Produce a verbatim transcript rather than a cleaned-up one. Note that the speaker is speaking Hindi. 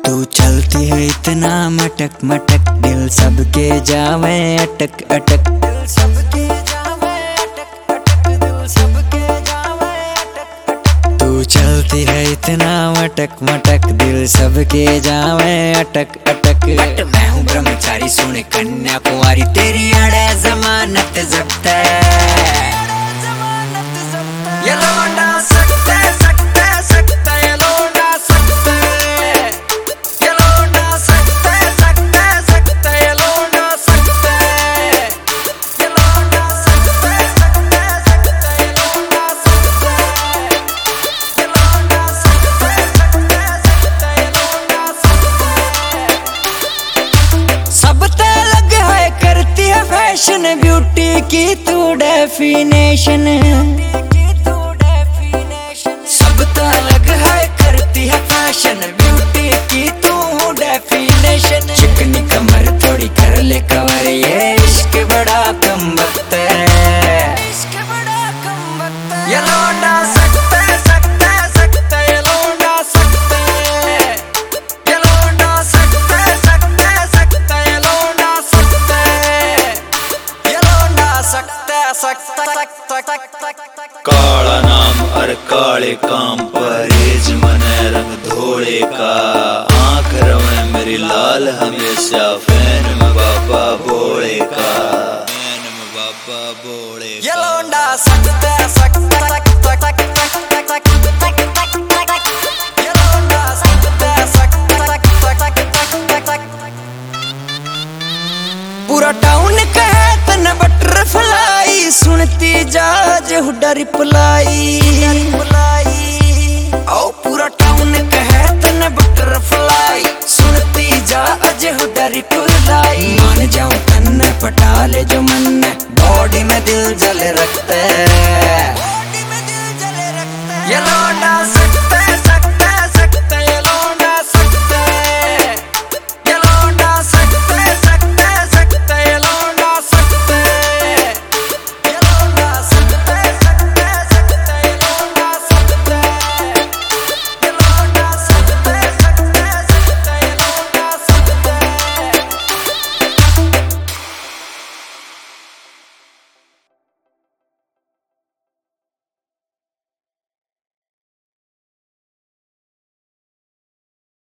तू चलती है इतना मटक मटक, दिल सबके जावे अटक अटक, दिल सबके जावे अटक अटक, दिल सबके जावे अटक अटक। तू चलती है इतना मटक मटक, दिल सबके जावे अटक अटक। बट मैं हूँ ब्रह्मचारी सुने कन्या कुंवारी, तेरी अड़े जमानत जब्त है। ये लौंडा सकते सकते सकते, ये लौंडा सकते, ये लौंडा सकते सकते सकते, ये लौंडा सकते, ये लौंडा सकते सकते सकते, ये लौंडा सकते, ये लौंडा सकते सकते सकते, ये लौंडा सकते। सब ते लग है करती है फैशन, ब्यूटी की तू डेफिनेशन, अलग है करती है फैशन, ब्यूटी की तू डेफिनेशन। चिकनी कमर थोड़ी कर ले कवर, ये इश्क बड़ा कम वक्त है, इश्क बड़ा कम वक्त है। ये लौंडा सकते सकते सकते, ये लौंडा सकते, ये लौंडा सकते सकते सकते, ये लौंडा सकते, ये लौंडा सकते सकते सकते। काला नाम और काले काम, परहेज मने रंग धोले का। आंख रवे मेरी लाल हमेशा, फैन में बाबा बोले का, फैन में बाबा बोले का। ये लौंडा सकते सकते सकते सकते, ये लौंडा सकते सकते सकते। पूरा टाउन कहे तन बटरफ्लाई, सुनती जा हुड्डा रिप्लाई। आओ पूरा